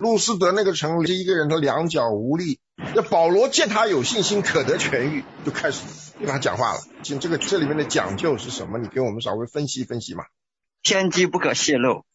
路斯德那个城里一个人他两脚无力，那保罗见他有信心可得痊愈，就开始跟他讲话了。这里面的讲究是什么？你给我们稍微分析分析嘛。 天机不可泄露。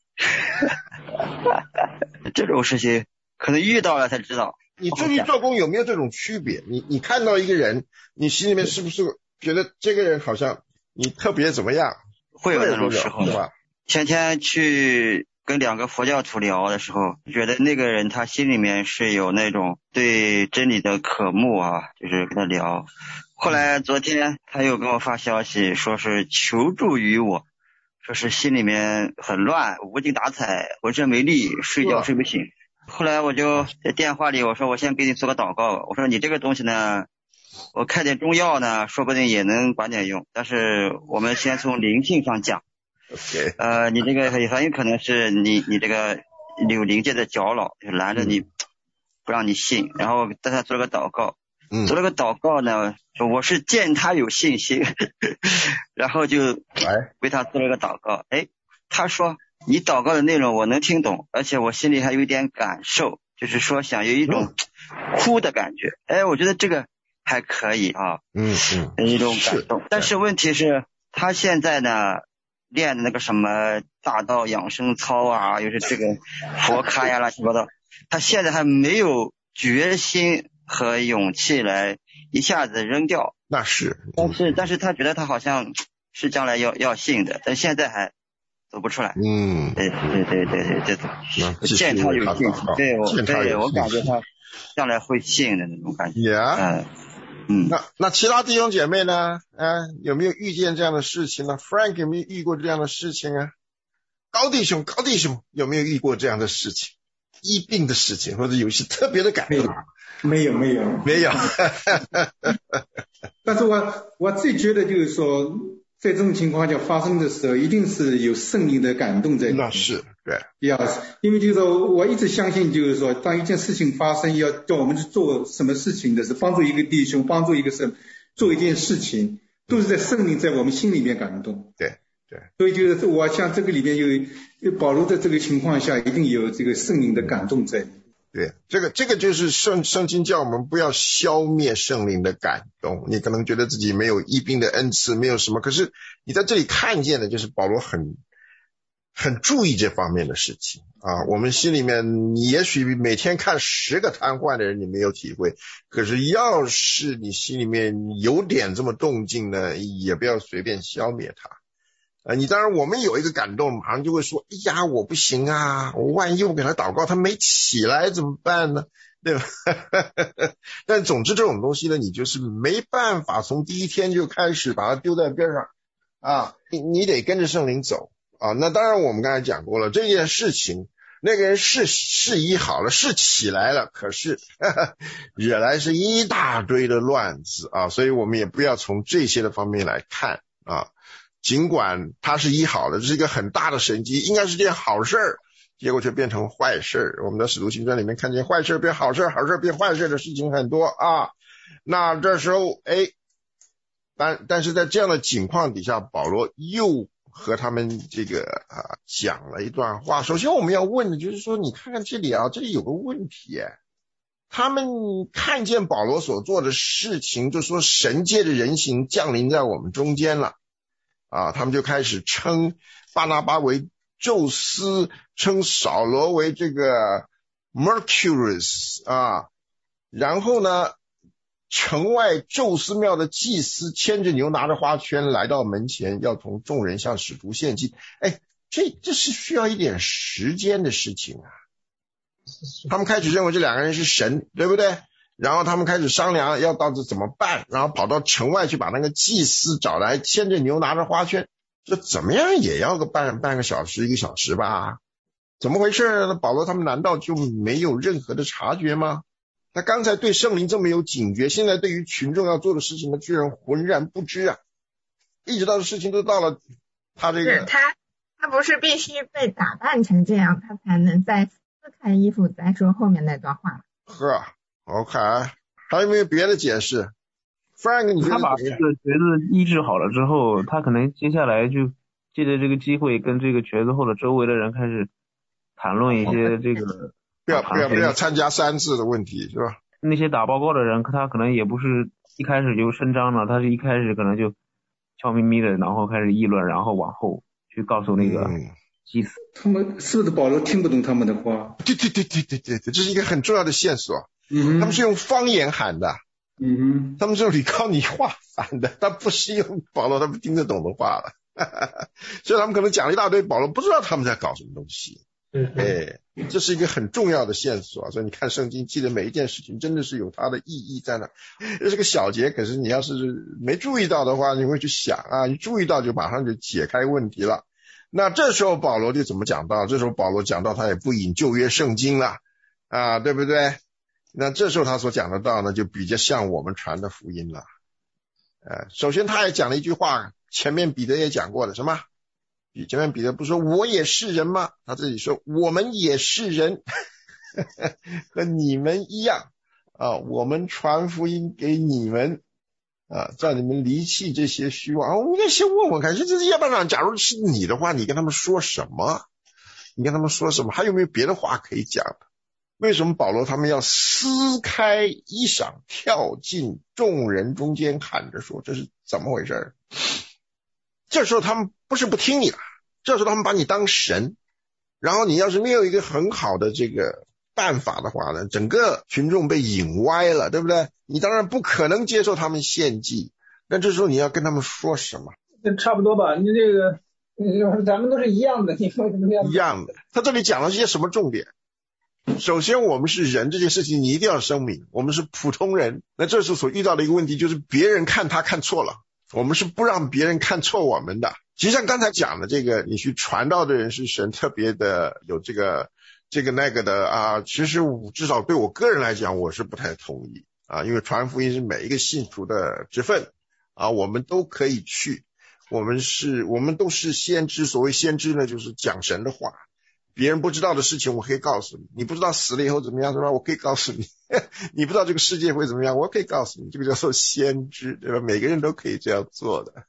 这种事情可能遇到了才知道。 你至于做工有没有这种区别？你看到一个人，你心里面是不是觉得这个人好像你特别怎么样？ 会有那种时候是吧？ 前天去跟2个佛教徒聊的时候，觉得那个人他心里面是有那种对真理的渴慕啊，就是跟他聊。后来昨天他又跟我发消息，说是求助于我，说是心里面很乱，无精打采，浑身没力，睡觉睡不醒。后来我就在电话里我说我先给你做个祷告，我说你这个东西呢，我开点中药呢，说不定也能管点用，但是我们先从灵性上讲。 Okay. 你这个很有可能是你这个有灵界的搅扰，就拦着你，不让你信。然后带他做了个祷告，做了个祷告呢，说我是见他有信心，然后就为他做了个祷告。他说你祷告的内容我能听懂，而且我心里还有一点感受，就是说想有一种哭的感觉。我觉得这个还可以啊，有一种感动。但是问题是他现在呢练的那个什么大道养生操啊，又是这个佛咖呀乱七八糟，他现在还没有决心和勇气来一下子扔掉。 那是， 但是他觉得他好像是将来要信的，但现在还走不出来。对，见他有信心，对我感觉他将来会信的那种感觉。 那其他弟兄姐妹呢？有没有遇见这样的事情呢 ？Frank 有没有遇过这样的事情啊？高弟兄有没有遇过这样的事情？疫病的事情，或者有一些特别的感受？ 没有。但是我自己觉得就是说，在这种情况下发生的时候，一定是有圣灵的感动在里面。 那是对， 因为就是说，我一直相信，就是说，当一件事情发生，要叫我们去做什么事情的时候，帮助一个弟兄，帮助一个神做一件事情，都是在圣灵在我们心里面感动。 对， 所以就是我像这个里面有保罗的这个情况下，一定有这个圣灵的感动在。 对，这个就是圣经叫我们不要消灭圣灵的感动。你可能觉得自己没有医病的恩赐，没有什么，可是你在这里看见的就是保罗很注意这方面的事情啊。我们心里面，你也许每天看10个瘫痪的人，你没有体会，可是要是你心里面有点这么动静呢，也不要随便消灭它。你当然我们有一个感动，马上就会说，哎呀，我不行啊，我万一我给他祷告他没起来怎么办呢？对吧？但总之这种东西呢，你就是没办法从第一天就开始把它丢在边上啊，你得跟着圣灵走啊。那当然我们刚才讲过了，这件事情那个人是医好了，是起来了，可是惹来是一大堆的乱子啊，所以我们也不要从这些的方面来看啊。尽管他是医好的，这是一个很大的神迹，应该是件好事儿，结果却变成坏事。我们的使徒行传里面看见坏事变好事，好事变坏事的事情很多啊。那这时候但是在这样的情况底下，保罗又和他们这个讲了一段话。首先我们要问的就是说，你看看这里有个问题他们看见保罗所做的事情，就说神借着人形降临在我们中间了他们就开始称巴拿巴为宙斯，称扫罗为这个 Mercurius 然后呢城外宙斯庙的祭司牵着牛拿着花圈来到门前，要同众人向使徒献祭。这是需要一点时间的事情他们开始认为这2个人是神，对不对？然后他们开始商量要到底怎么办，然后跑到城外去把那个祭司找来，牵着牛拿着花圈，这怎么样也要个半个小时1个小时吧？怎么回事呢？保罗他们难道就没有任何的察觉吗？他刚才对圣灵这么有警觉，现在对于群众要做的事情呢，居然浑然不知一直到事情都到了他这个， 他不是必须被打扮成这样，他才能再撕开衣服再说后面那段话吗 ？OK， 还有没有别的解释 ？Frank， 你觉得他把这个瘸子医治好了之后，他可能接下来就借着这个机会跟这个瘸子或者周围的人开始谈论一些这个不要参加3次的问题，是吧？ 那些打报告的人，他可能也不是一开始就声张了，他是一开始可能就悄咪咪的，然后开始议论，然后往后去告诉那个祭司。 他们是不是保罗听不懂他们的话？ 对，这是一个很重要的线索。他们是用方言喊的。他们是用李高尼话喊的，他不是用保罗他们听得懂的话了。所以他们可能讲了一大堆，保罗不知道他们在搞什么东西。这是一个很重要的线索。所以你看圣经记的每一件事情真的是有它的意义在那。这是个小节，可是你要是没注意到的话，你会去想啊，你注意到就马上就解开问题了。那这时候保罗就怎么讲到？这时候保罗讲到他也不引旧约圣经了啊，对不对？那这时候他所讲的道呢，就比较像我们传的福音了。首先他也讲了一句话，前面彼得也讲过的，什么？前面彼得不是说我也是人吗？他这里说我们也是人，和你们一样啊，我们传福音给你们啊，叫你们离弃这些虚妄啊。我们应该先问问看，这些要不然假如是你的话，你跟他们说什么？还有没有别的话可以讲的？为什么保罗他们要撕开衣裳跳进众人中间喊着说这是怎么回事？这时候他们不是不听你了，这时候他们把你当神，然后你要是没有一个很好的这个办法的话呢，整个群众被引歪了，对不对？你当然不可能接受他们献祭，那这时候你要跟他们说什么？ 差不多吧，你这个咱们都是一样的，你说什么样的？ 一样的。他这里讲了些什么重点？首先我们是人，这件事情你一定要声明，我们是普通人。那这时候所遇到的一个问题就是别人看他看错了，我们是不让别人看错我们的。其实像刚才讲的这个，你去传道的人是神特别的有这个那个的啊，其实至少对我个人来讲我是不太同意啊，因为传福音是每一个信徒的职分啊，我们都可以去，我们都是先知。所谓先知呢，就是讲神的话，别人不知道的事情我可以告诉你，你不知道死了以后怎么样是吧？我可以告诉你你不知道这个世界会怎么样，我可以告诉你，这个叫做先知，对吧？每个人都可以这样做的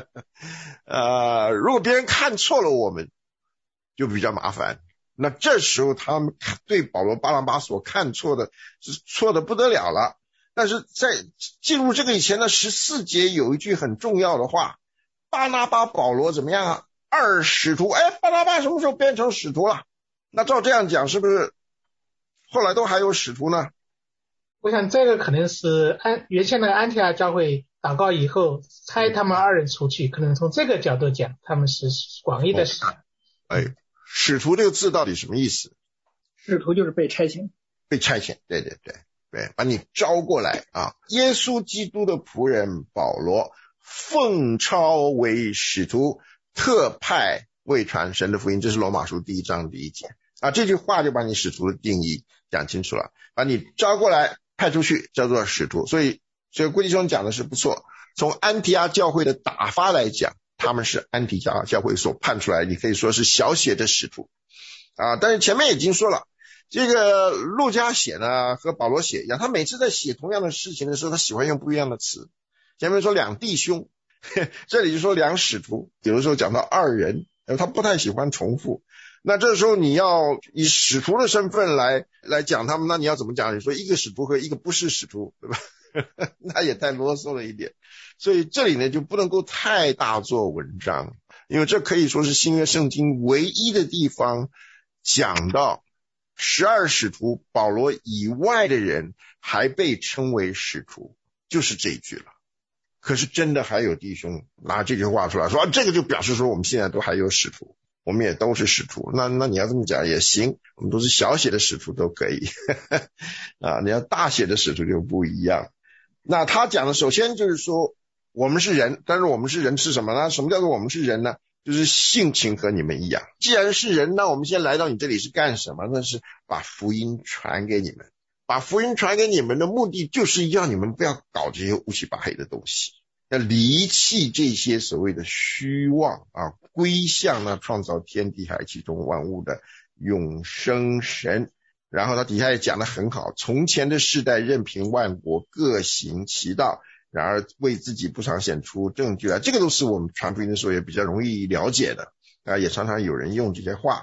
如果别人看错了我们就比较麻烦。那这时候他们对保罗巴拿巴所看错的是错的不得了了。但是在进入这个以前的14节有一句很重要的话，巴拿巴保罗怎么样啊？二使徒。巴拿巴什么时候变成使徒了？那照这样讲是不是后来都还有使徒呢？ 我想这个可能是原先的安提阿教会祷告以后差他们2人出去，可能从这个角度讲他们是广义的使徒。 使徒这个字到底什么意思？ 使徒就是被差遣。 被差遣，对，把你招过来啊！耶稣基督的仆人保罗奉召为使徒，特派为传神的福音，这是罗马书第1章第1节啊。这句话就把你使徒的定义讲清楚了，把你招过来派出去叫做使徒。所以郭弟兄讲的是不错，从安提阿教会的打发来讲，他们是安提阿教会所判出来，你可以说是小写的使徒啊。但是前面已经说了，这个路加写呢和保罗写一样，他每次在写同样的事情的时候，他喜欢用不一样的词。前面说2弟兄，这里就说2使徒，有的时候讲到2人，他不太喜欢重复。那这时候你要以使徒的身份来讲他们，那你要怎么讲？你说一个使徒和一个不是使徒，对吧？那也太啰嗦了一点。所以这里呢就不能够太大做文章，因为这可以说是新约圣经唯一的地方讲到12使徒保罗以外的人还被称为使徒，就是这一句了。可是真的还有弟兄拿这句话出来说这个就表示说我们现在都还有使徒，我们也都是使徒。那你要这么讲也行，我们都是小写的使徒都可以你要大写的使徒就不一样。那他讲的首先就是说我们是人，但是我们是人是什么呢？什么叫做我们是人呢？就是性情和你们一样。既然是人，那我们现在来到你这里是干什么？那是把福音传给你们。把福音传给你们的目的就是要你们不要搞这些乌七八黑的东西，要离弃这些所谓的虚妄归向那创造天地海其中万物的永生神。然后他底下也讲得很好，从前的世代任凭万国各行其道，然而为自己不常显出证据来。这个都是我们传福音的时候也比较容易了解的也常常有人用这些话。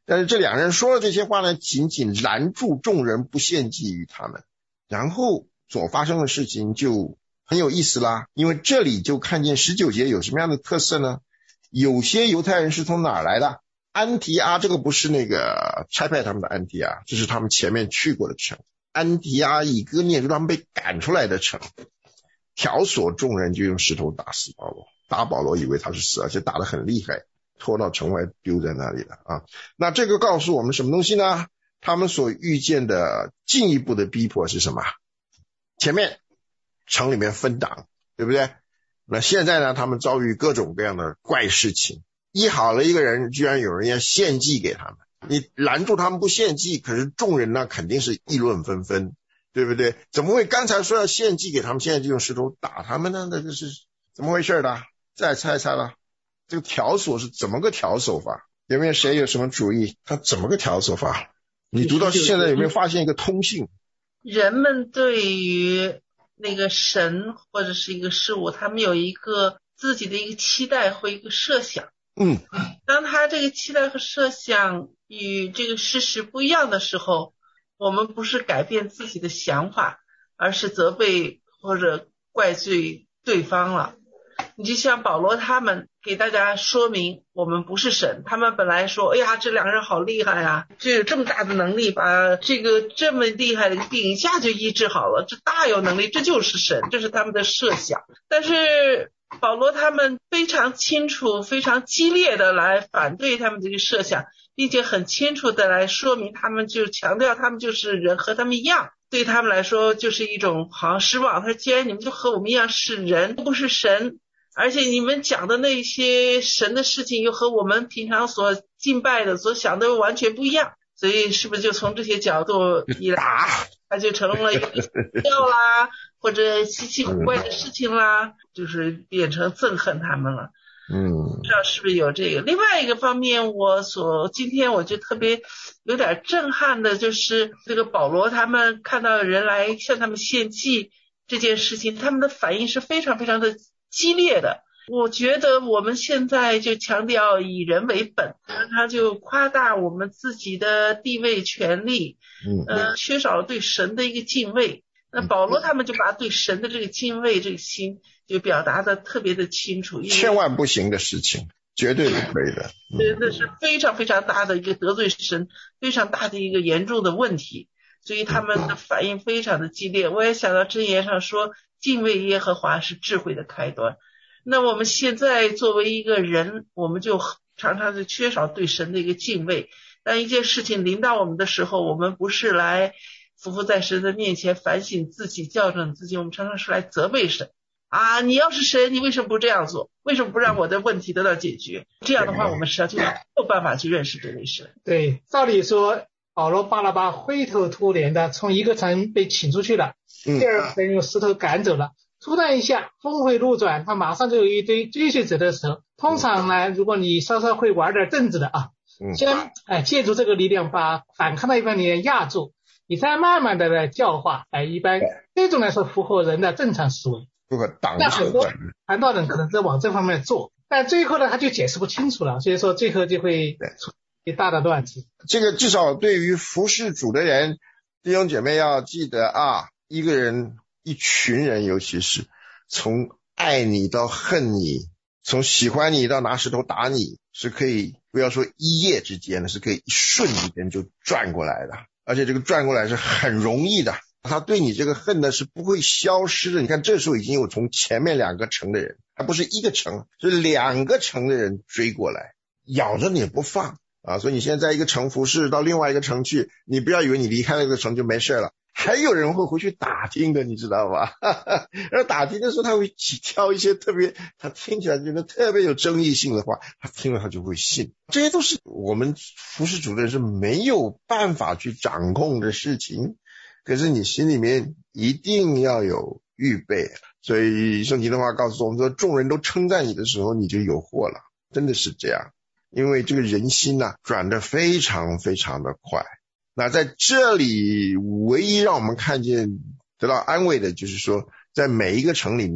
但是这两人说了这些话呢，仅仅拦住众人不献祭于他们，然后所发生的事情就很有意思啦。因为这里就看见19节有什么样的特色呢？有些犹太人是从哪儿来的？安提阿，这个不是那个差派他们的安提阿，这是他们前面去过的城。安提阿以哥念就是他们被赶出来的城。挑唆众人就用石头打死保罗，打保罗以为他是死，而且打得很厉害，拖到城外丢在那里了啊。那这个告诉我们什么东西呢？他们所遇见的进一步的逼迫是什么？前面城里面分党，对不对？那现在呢，他们遭遇各种各样的怪事情。医好了一个人，居然有人要献祭给他们，你拦住他们不献祭，可是众人呢肯定是议论纷纷，对不对？怎么会刚才说要献祭给他们，现在就用石头打他们呢？这个是怎么回事的？再猜猜了，这个挑唆是怎么个挑唆法？有没有谁有什么主意？他怎么个挑唆法？你读到现在有没有发现一个通性？ 人们对于那个神或者是一个事物，他们有一个自己的一个期待或一个设想。当他这个期待和设想与这个事实不一样的时候，我们不是改变自己的想法，而是责备或者怪罪对方了。你就像保罗他们给大家说明我们不是神，他们本来说哎呀这两个人好厉害啊，就有这么大的能力把这个这么厉害的病一下就医治好了，这大有能力，这就是神，这是他们的设想。但是保罗他们非常清楚非常激烈的来反对他们这个设想，并且很清楚的来说明他们就强调他们就是人和他们一样，对他们来说就是一种好像失望。他说既然你们就和我们一样是人不是神，而且你们讲的那些神的事情又和我们平常所敬拜的所想的完全不一样，所以是不是就从这些角度一来他就成了一个笑啦或者稀奇古怪的事情啦，就是变成憎恨他们了。不知道是不是有这个。另外一个方面，今天我就特别有点震撼的就是这个保罗他们看到人来向他们献祭这件事情，他们的反应是非常非常的激烈的。我觉得我们现在就强调以人为本，他就夸大我们自己的地位权利，缺少了对神的一个敬畏。那保罗他们就把对神的这个敬畏这个心就表达的特别的清楚， 千万不行的事情，绝对不可以的。 那是非常非常大的一个得罪神，非常大的一个严重的问题，所以他们的反应非常的激烈。我也想到箴言上说敬畏耶和华是智慧的开端。那我们现在作为一个人，我们就常常是缺少对神的一个敬畏。当一件事情临到我们的时候，我们不是来匍匐在神的面前反省自己校正自己，我们常常是来责备神啊，你要是神你为什么不这样做，为什么不让我的问题得到解决？这样的话我们实际上就没有办法去认识这位神。 对，照理说保罗巴拿巴灰头土脸的从一个城被请出去了，第二个用石头赶走了，突然一下峰回路转，他马上就有一堆追随者的时候，通常呢如果你稍稍会玩点政治的先借助这个力量把反抗的一方面压住，你再慢慢的来教化，一般这种来说符合人的正常思维。那很多传道人可能在往这方面做，但最后呢他就解释不清楚了，所以说最后就会出一大的乱子。 这个至少对于服侍主的人，弟兄姐妹要记得一个人一群人，尤其是从爱你到恨你，从喜欢你到拿石头打你，是可以不要说一夜之间的，是可以一瞬之间就转过来的，而且这个转过来是很容易的，他对你这个恨呢是不会消失的。你看这时候已经有从前面2个城的人，还不是1个城，是2个城的人追过来，咬着你也不放所以你现在一个城服侍到另外一个城去，你不要以为你离开那个城就没事了，还有人会回去打听的，你知道吧？然后打听的时候他会挑一些特别他听起来觉得特别有争议性的话，他听了他就会信。这些都是我们服侍主的人是没有办法去掌控的事情，可是你心里面一定要有预备。所以圣经的话告诉我们说，众人都称赞你的时候你就有祸了，真的是这样。因为这个人心转得非常非常的快。那在这里唯一让我们看见得到安慰的就是说，在每一个城里面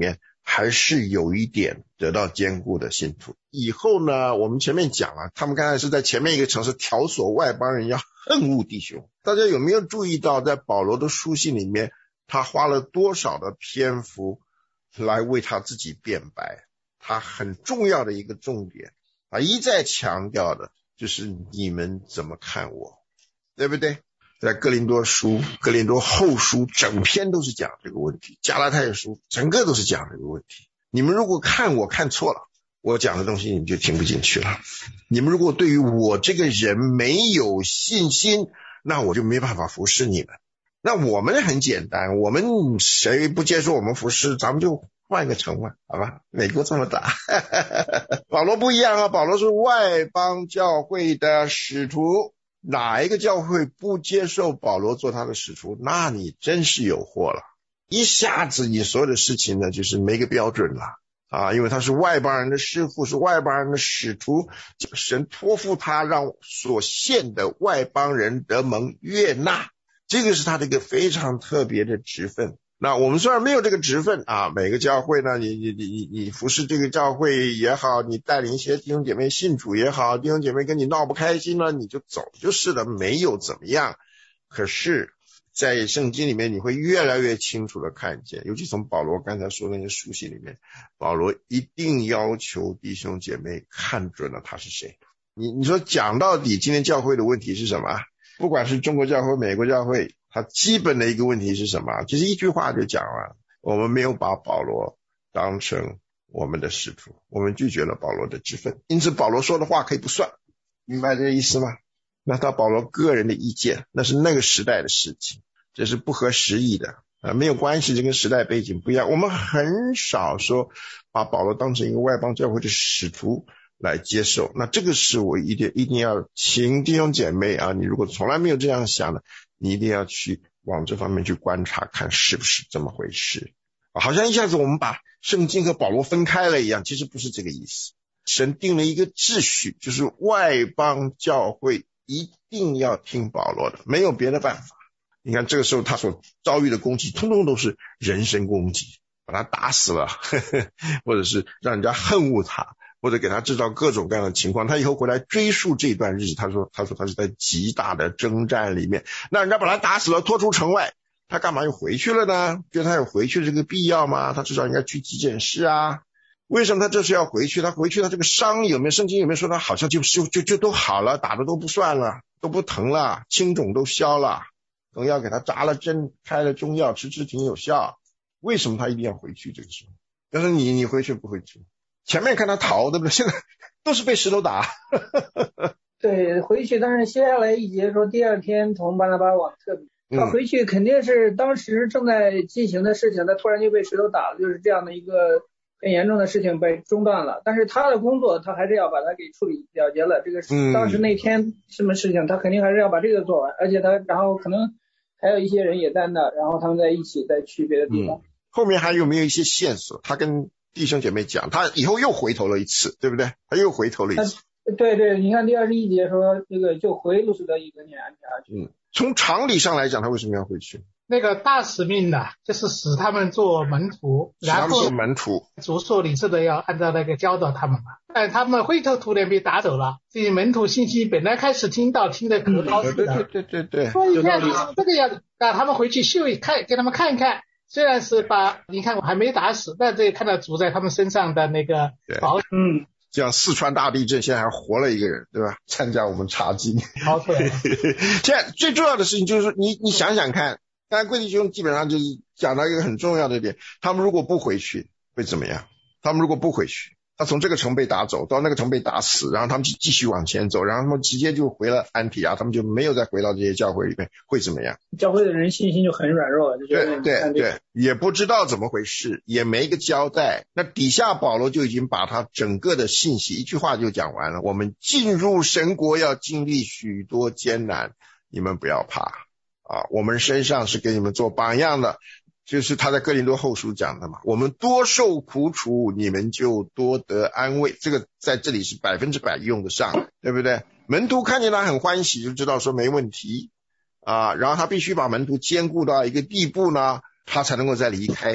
还是有一点得到坚固的信徒。以后呢，我们前面讲了，他们刚才是在前面一个城市挑唆外邦人要恨恶弟兄。大家有没有注意到，在保罗的书信里面，他花了多少的篇幅来为他自己辩白？他很重要的一个重点，他一再强调的就是你们怎么看我，对不对？在哥林多书、哥林多后书整篇都是讲这个问题，加拉太书整个都是讲这个问题。你们如果看我看错了，我讲的东西你们就听不进去了。你们如果对于我这个人没有信心，那我就没办法服侍你们。那我们很简单，我们谁不接受我们服侍，咱们就换一个城嘛，好吧？美国这么大。保罗不一样啊，保罗是外邦教会的使徒，哪一个教会不接受保罗做他的使徒，那你真是有祸了。一下子你所有的事情呢就是没个标准了啊，因为他是外邦人的师傅，是外邦人的使徒，神托付他让所献的外邦人得蒙悦纳，这个是他的一个非常特别的职分。那我们虽然没有这个职分啊，每个教会呢，你服侍这个教会也好，你带领一些弟兄姐妹信主也好，弟兄姐妹跟你闹不开心了，你就走就是了，没有怎么样。可是在圣经里面你会越来越清楚的看见，尤其从保罗刚才说的那些书信里面，保罗一定要求弟兄姐妹看准了他是谁。你说讲到底今天教会的问题是什么？不管是中国教会美国教会，它基本的一个问题是什么？其实一句话就讲完了，我们没有把保罗当成我们的使徒，我们拒绝了保罗的职分，因此保罗说的话可以不算，明白这个意思吗？那他保罗个人的意见，那是那个时代的事情，这是不合时宜的没有关系，这跟时代背景不一样。我们很少说把保罗当成一个外邦教会的使徒来接受，那这个是我一定要请弟兄姐妹啊，你如果从来没有这样想的，你一定要去往这方面去观察，看是不是这么回事。好像一下子我们把圣经和保罗分开了一样，其实不是这个意思。神定了一个秩序，就是外邦教会一定要听保罗的，没有别的办法。你看这个时候他所遭遇的攻击通通都是人身攻击，把他打死了或者是让人家恨恶他，或者给他制造各种各样的情况。他以后回来追溯这段日子，他说他是在极大的征战里面，那人家把他打死了，拖出城外，他干嘛又回去了呢？觉得他有回去的这个必要吗？他至少应该去急诊室啊。为什么他这是要回去？他回去他这个伤有没有，圣经有没有说他好像就都好了，打的都不算了，都不疼了，青肿都消了，等要给他扎了针，开了中药，吃挺有效。为什么他一定要回去？这个时候要是你回去不回去，前面看他逃，对不对？现在都是被石头打对，回去，但是接下来一节说第二天从巴拿巴往特比，他回去肯定是当时正在进行的事情，他突然就被石头打了，就是这样的一个很严重的事情被中断了。但是他的工作他还是要把它给处理了结了，这个当时那天什么事情他肯定还是要把这个做完，而且他然后可能还有一些人也在那，然后他们在一起再去别的地方。 后面还有没有一些线索？他跟弟兄姐妹讲，他以后又回头了一次，对不对？他又回头了一次。 对，你看第21节说这个就回路斯德以革尼安提阿去。 从常理上来讲，他为什么要回去？ 那个大使命的就是使他们做门徒，然后主所领受的要按照那个教导他们嘛。但他们灰头土脸被打走了，这些门徒信息本来开始听的格高似的。 对。 所以你看这个样子，让他们回去秀一看，给他们看一看。虽然是把你看我还没打死，但这也看到主在他们身上的那个保像四川大地震现在还活了一个人，对吧？参加我们查经。 好出来了。 现在最重要的事情就是说你想想看，刚才贵弟兄基本上就是讲到一个很重要的点，他们如果不回去会怎么样？他们如果不回去，他从这个城被打走到那个城被打死，然后他们继续往前走，然后他们直接就回了安提阿，他们就没有再回到这些教会里面，会怎么样？ 教会的人信心就很软弱，就觉得对，也不知道怎么回事，也没个交代。那底下保罗就已经把他整个的信息一句话就讲完了，我们进入神国要经历许多艰难，你们不要怕啊，我们身上是给你们做榜样的，就是他在哥林多后书讲的嘛，我们多受苦楚，你们就多得安慰，这个在这里是100%用得上，对不对？门徒看见他很欢喜，就知道说没问题啊，然后他必须把门徒坚固到一个地步呢，他才能够再离开。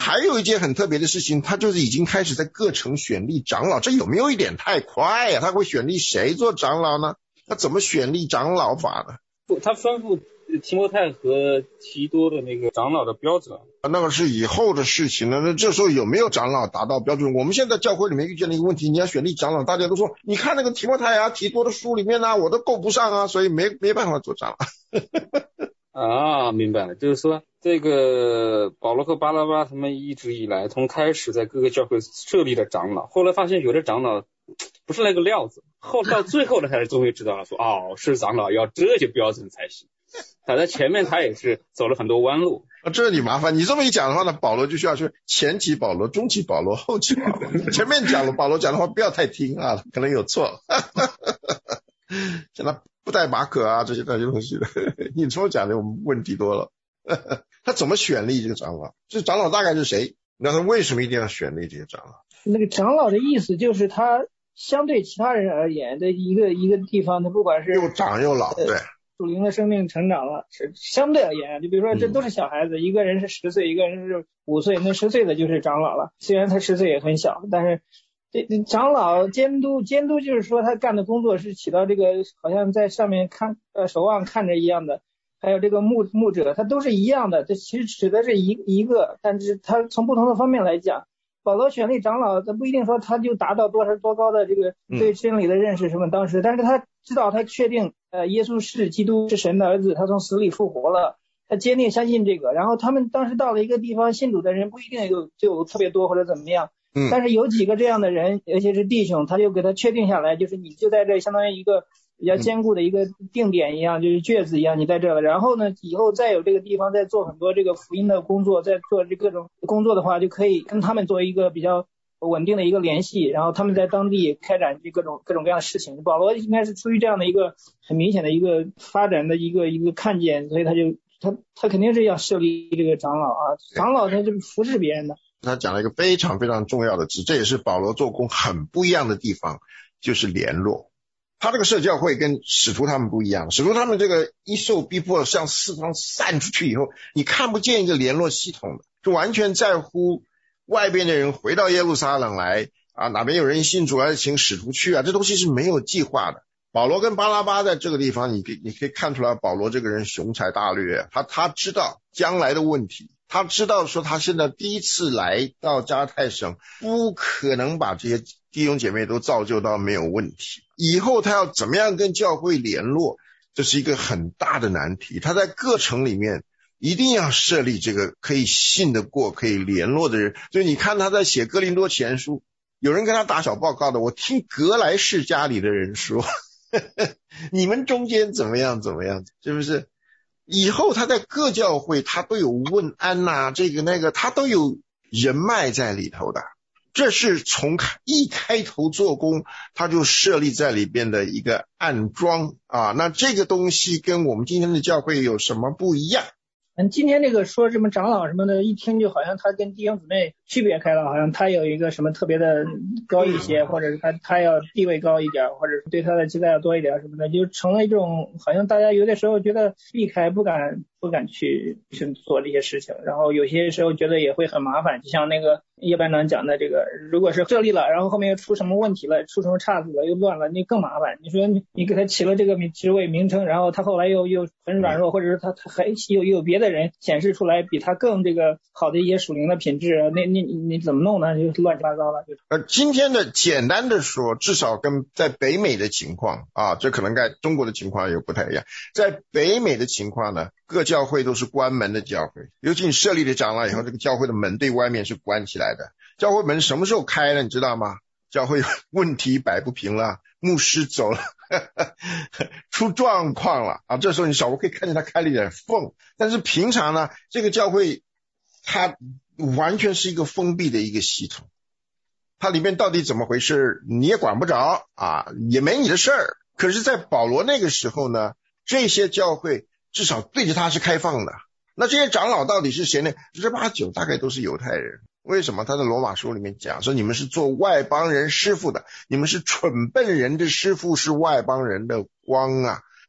还有一件很特别的事情，他就是已经开始在各城选立长老，这有没有一点太快呀？他会选立谁做长老呢？他怎么选立长老法呢？ 不，他吩咐提摩太和提多的那个长老的标准， 那个是以后的事情了。那这时候有没有长老达到标准？我们现在教会里面遇见了一个问题，你要选立长老，大家都说你看那个提摩太啊、提多的书里面啊，我都够不上啊，所以没办法做长老。 啊，明白了，就是说这个保罗和巴拉巴他们一直以来从开始在各个教会设立的长老，后来发现有的长老不是那个料子，后到最后呢才终于知道了说是长老要这些标准才行。他在前面他也是走了很多弯路。 这你麻烦，你这么一讲的话呢，保罗就需要去前期保罗、中期保罗、后期保罗。前面讲了保罗讲的话不要太听啊，可能有错。像他不带马可啊这些东西的，你这么讲的我们问题多了。他怎么选立这个长老？这长老大概是谁？那他为什么一定要选立这些长老？ 那个长老的意思就是他相对其他人而言的一个地方，他不管是又长又老，对。 属灵的生命成长了，是相对而言，就比如说这都是小孩子，一个人是10岁，一个人是5岁，那10岁的就是长老了。虽然他10岁也很小，但是这长老监督就是说他干的工作是起到这个好像在上面看守望看着一样的，还有这个牧者，他都是一样的，这其实指的是一个，但是他从不同的方面来讲。保罗选立长老，他不一定说他就达到多高的这个对真理的认识什么当时，但是他知道他确定耶稣是基督是神的儿子，他从死里复活了，他坚定相信这个。然后他们当时到了一个地方，信主的人不一定就特别多或者怎么样，但是有几个这样的人，尤其是弟兄，他就给他确定下来，就是你就在这相当于一个比较坚固的一个定点一样，就是橛子一样，你在这了。然后呢，以后再有这个地方再做很多这个福音的工作，再做这各种工作的话，就可以跟他们做一个比较稳定的一个联系，然后他们在当地开展各种各样的事情。保罗应该是出于这样的一个很明显的一个发展的一个看见，所以他肯定是要设立这个长老啊，长老他就是服侍别人的。 他讲了一个非常非常重要的词，这也是保罗做工很不一样的地方，就是联络。他这个社教会跟使徒他们不一样，使徒他们这个一受逼迫向四方散出去以后，你看不见一个联络系统的，就完全在乎外边的人回到耶路撒冷来啊，哪边有人信主啊，请使徒去啊，这东西是没有计划的。保罗跟巴拉巴在这个地方，你可以看出来，保罗这个人雄才大略，他知道将来的问题，他知道说他现在第一次来到加拉太省，不可能把这些弟兄姐妹都造就到没有问题，以后他要怎么样跟教会联络，这是一个很大的难题。他在各城里面一定要设立这个可以信得过可以联络的人。所以你看他在写哥林多前书，有人跟他打小报告的，我听格莱士家里的人说你们中间怎么样，是不是？以后他在各教会他都有问安啊，这个那个他都有人脉在里头的，这是从一开头做工他就设立在里边的一个暗桩啊。那这个东西跟我们今天的教会有什么不一样？ 今天这个说什么长老什么的，一听就好像他跟弟兄姊妹区别开了，好像他有一个什么特别的高一些，或者是他要地位高一点，或者是对他的期待要多一点什么的，就成了一种好像大家有的时候觉得避开，不敢去做这些事情，然后有些时候觉得也会很麻烦。就像那个叶班长讲的，这个如果是设立了，然后后面又出什么问题了，出什么岔子了，又乱了，那更麻烦。你说你给他起了这个职位名称，然后他后来又很软弱，或者是他还有别的人显示出来比他更这个好的一些属灵的品质，那你怎么弄呢？就乱七八糟了。 今天的简单的说，至少跟在北美的情况啊，这可能在中国的情况又不太一样。在北美的情况呢，各教会都是关门的教会，尤其你设立了长老以后，这个教会的门对外面是关起来的。教会门什么时候开了你知道吗？教会问题摆不平了，牧师走了出状况了啊，这时候你稍微可以看见他开了一点缝。但是平常呢，这个教会它完全是一个封闭的一个系统，它里面到底怎么回事你也管不着啊，也没你的事儿。可是在保罗那个时候呢，这些教会至少对着他是开放的。那这些长老到底是谁呢？10-8-9大概都是犹太人。为什么？他在罗马书里面讲说，你们是做外邦人师傅的，你们是蠢笨人的师傅，是外邦人的光啊。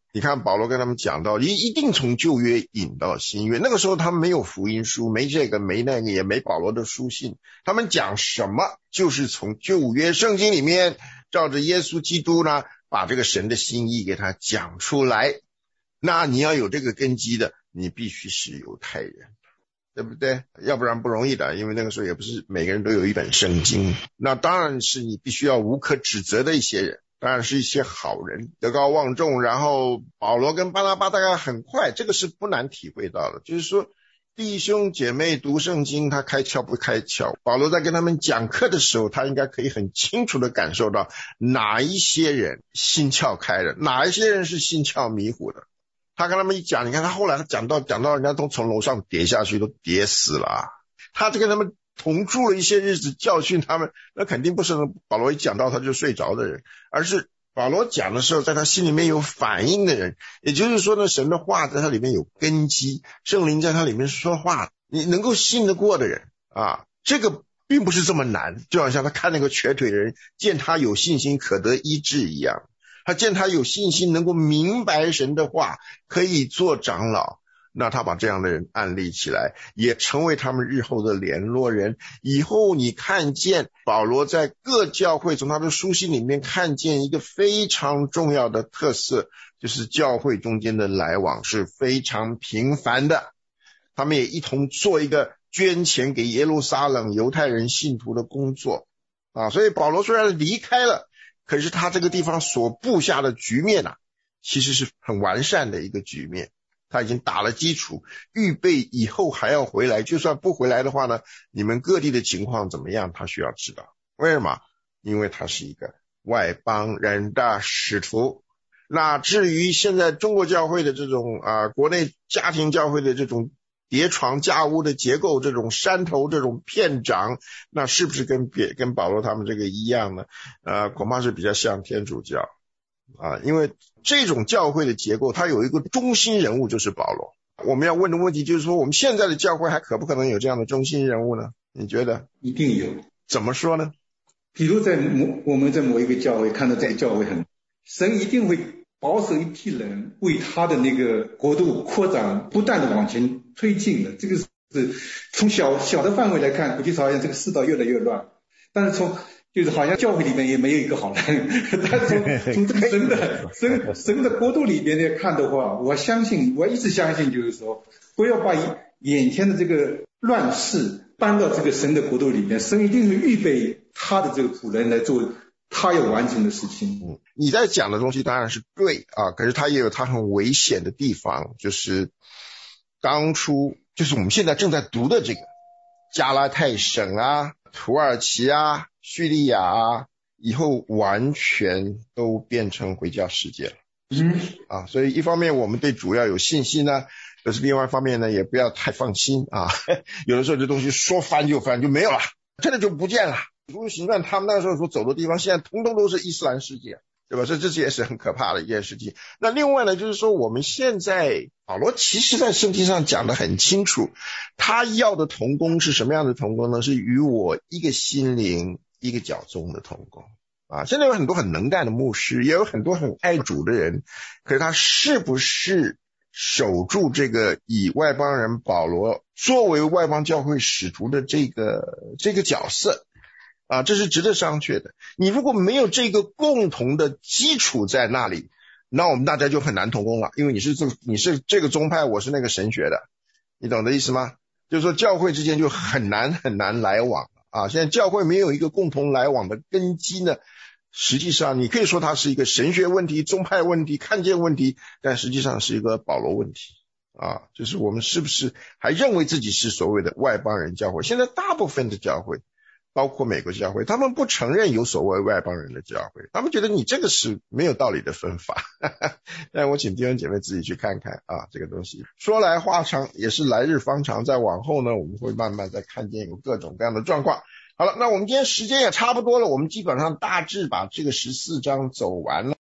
你看保罗跟他们讲到一定从旧约引到新约，那个时候他们没有福音书，没这个没那个，也没保罗的书信，他们讲什么就是从旧约圣经里面照着耶稣基督呢把这个神的心意给他讲出来。那你要有这个根基的，你必须是犹太人，对不对？要不然不容易的，因为那个时候也不是每个人都有一本圣经。那当然是你必须要无可指责的一些人，当然是一些好人，德高望重。然后保罗跟巴拿巴大概很快，这个是不难体会到的，就是说弟兄姐妹读圣经他开窍不开窍，保罗在跟他们讲课的时候，他应该可以很清楚的感受到哪一些人心窍开了，哪一些人是心窍迷糊的。他跟他们一讲，你看他后来他讲到人家都从楼上跌下去，都跌死了。他就跟他们同住了一些日子，教训他们，那肯定不是保罗一讲到他就睡着的人，而是保罗讲的时候在他心里面有反应的人。也就是说呢，神的话在他里面有根基，圣灵在他里面说话，你能够信得过的人啊，这个并不是这么难。就好像他看那个瘸腿的人，见他有信心可得医治一样，他见他有信心能够明白神的话，可以做长老，那他把这样的人案例起来，也成为他们日后的联络人。以后你看见保罗在各教会从他的书信里面看见一个非常重要的特色，就是教会中间的来往是非常频繁的，他们也一同做一个捐钱给耶路撒冷犹太人信徒的工作啊。所以保罗虽然离开了，可是他这个地方所布下的局面啊，其实是很完善的一个局面，他已经打了基础，预备以后还要回来，就算不回来的话呢，你们各地的情况怎么样他需要知道。为什么？因为他是一个外邦人的使徒。那至于现在中国教会的这种国内家庭教会的这种叠床架屋的结构，这种山头这种片长，那是不是跟保罗他们这个一样呢？恐怕是比较像天主教因为这种教会的结构它有一个中心人物就是保罗。我们要问的问题就是说，我们现在的教会还可不可能有这样的中心人物呢？你觉得？ 一定有。 怎么说呢？ 比如我们在某一个教会看到这个教会神一定会保守一批人为他的那个国度扩展不断的往前推进的。这个是从小的范围来看，估计好像这个世道越来越乱，但是就是好像教会里面也没有一个好人，但是从这个神的国度里边来看的话，我一直相信就是说，不要把眼前的这个乱世搬到这个神的国度里面，神一定会预备他的这个仆人来做他要完成的事情。 你在讲的东西当然是对可是他也有他很危险的地方，就是当初就是我们现在正在读的这个加拉太省土耳其叙利亚以后完全都变成回教世界了。所以一方面我们对主要有信心呢，可是另外一方面呢也不要太放心有的时候这东西说翻就翻就没有了，真的就不见了。如果行传他们那时候所走的地方现在通通都是伊斯兰世界，对吧？这也是很可怕的一件事情。那另外呢，就是说我们现在保罗其实在圣经上讲得很清楚，他要的同工是什么样的同工呢？是与我一个心灵一个脚中的同工现在有很多很能干的牧师，也有很多很爱主的人，可是他是不是守住这个以外邦人保罗作为外邦教会使徒的这个角色这是值得商榷的。你如果没有这个共同的基础在那里，那我们大家就很难同工了，因为你是这个宗派，我是那个神学的，你懂的意思吗？就是说教会之间就很难来往现在教会没有一个共同来往的根基呢，实际上你可以说它是一个神学问题、宗派问题、看见问题，但实际上是一个保罗问题就是我们是不是还认为自己是所谓的外邦人教会？现在大部分的教会包括美国教会，他们不承认有所谓外邦人的教会，他们觉得你这个是没有道理的分法但我请弟兄姐妹自己去看看这个东西说来话长，也是来日方长，再往后呢我们会慢慢再看见有各种各样的状况。好了，那我们今天时间也差不多了，我们基本上大致把这个14章走完了。